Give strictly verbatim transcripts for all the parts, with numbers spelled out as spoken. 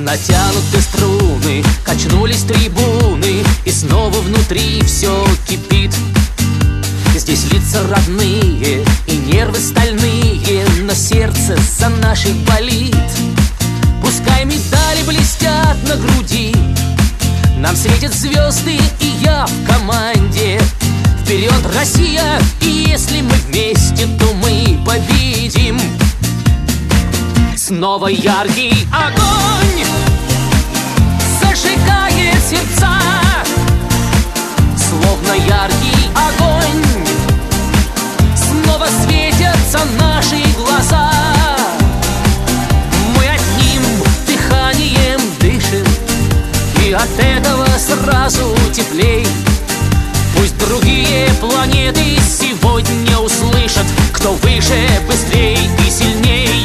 Натянуты струны, качнулись трибуны, и снова внутри все кипит. Здесь лица родные и нервы стальные, но сердце за наших болит. Пускай медали блестят на груди, нам светят звезды, и я в команде. Вперед, Россия, и если мы вместе, то мы победим. Снова яркий огонь зажигает сердца, словно яркий огонь. Снова светятся наши глаза, мы одним дыханием дышим, и от этого сразу теплей. Пусть другие планеты сегодня услышат, кто выше, быстрей и сильней.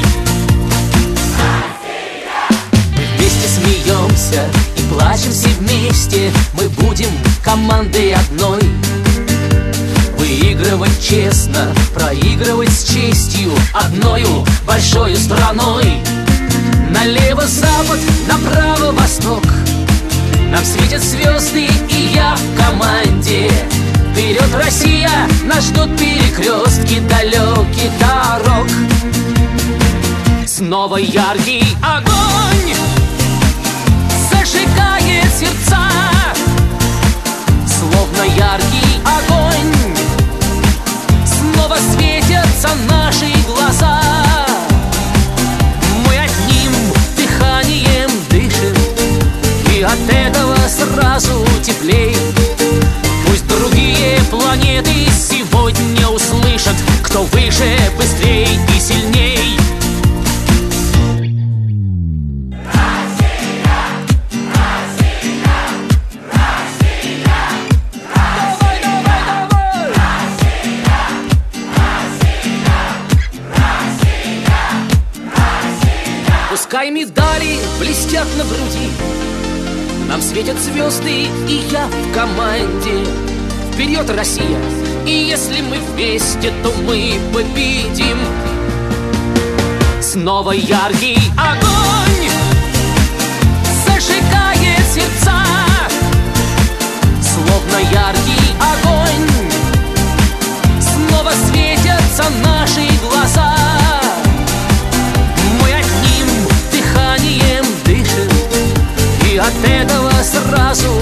Вместе смеемся и плачем все вместе, мы будем командой одной. Выигрывать честно, проигрывать с честью, одною большой страной. Налево запад, направо восток, нам светят звезды, и я в команде. Вперед, Россия, нас ждут перекрестки далеких дорог. Снова яркий огонь зажигает сердца, словно яркий огонь. Снова светятся наши глаза, мы одним дыханием дышим, и от этого сразу теплей. Пусть другие планеты сегодня услышат, кто выше, быстрей и сильней. Пускай медали блестят на груди, нам светят звезды, и я в команде. Вперед, Россия, и если мы вместе, то мы победим. Снова яркий огонь зажигает сердца, словно яркий огонь. Снова светятся наши глаза, мы одним дыханием дышим, и от этого сразу